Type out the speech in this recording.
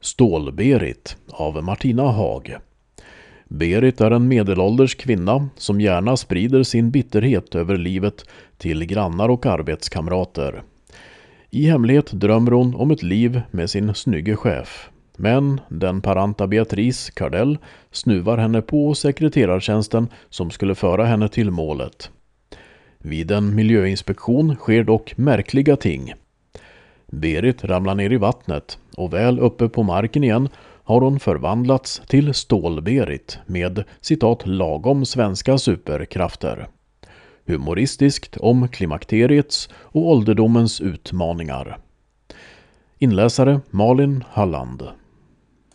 Stål-Berit av Martina Haag. Berit är en medelålders kvinna som gärna sprider sin bitterhet över livet till grannar och arbetskamrater. I hemlighet drömmer hon om ett liv med sin snygge chef. Men den paranta Beatrice Cardell snuvar henne på sekreterartjänsten som skulle föra henne till målet. Vid en miljöinspektion sker dock märkliga ting. Berit ramlar ner i vattnet och väl uppe på marken igen har hon förvandlats till Stål-Berit med citat lagom svenska superkrafter. Humoristiskt om klimakteriets och ålderdomens utmaningar. Inläsare Malin Halland.